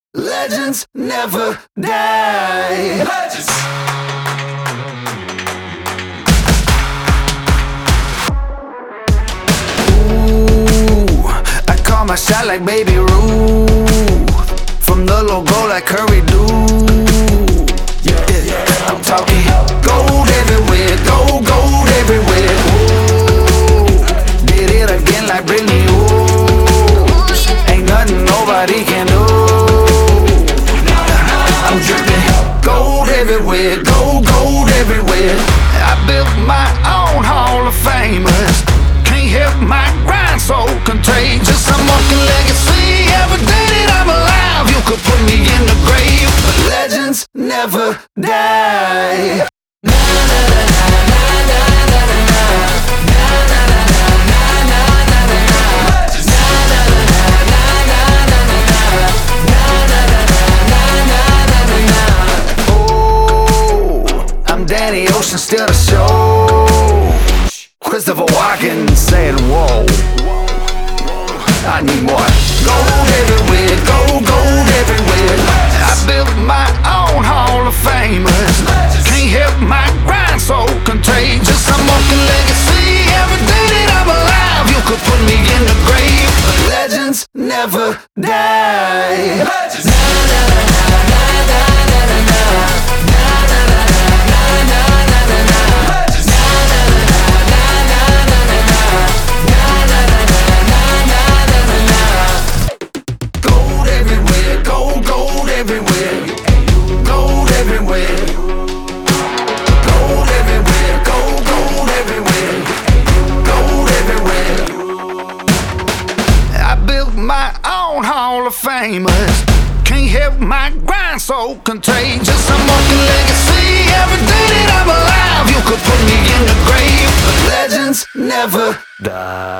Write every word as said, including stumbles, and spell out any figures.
Legends never die. Legends. Ooh, I call my shot like Baby Ruth. From the logo like Curry do. Yeah, yeah, I'm talking gold everywhere, gold, gold everywhere. Ooh, did it again like Britney. Ooh, ain't nothing nobody can do. I'm dripping gold everywhere, gold, gold everywhere. I built my own Hall of Famers. Can't help my grind, so contagious. I'm walking legacy every day that I'm alive. You could put me in the grave, but legends never die. Na, na, na, na, na, na, na, na. Na, na, na, na, na, na, na, na, na. Legends. Na, na, na, na, na, na, na, na, na. Na, na, na, na, na, na, na, na. Oh, I'm Danny Ocean, still the show. Christopher Walken said, whoa, I need more. Gold everywhere, gold, gold everywhere. I built my own Hall of Famers. Can't help my grind, so contagious. I'm walking legacy every day that I'm alive. You could put me in the grave, but legends never die. Legends. Na, na, na, na, na, na, na, na, na. Na, na, na, na, na, na, na, na, na. Legends. Na, na, na, na, na, na, na, na, na. Na, na, na, na, na, na, na, na. Gold everywhere, gold, gold everywhere. Gold everywhere. Gold everywhere, gold, gold everywhere. Gold everywhere. I built my own Hall of Famers. Can't help my grind, so contagious. I'm walking legacy every day that I'm alive. You could put me in the grave, but legends never die.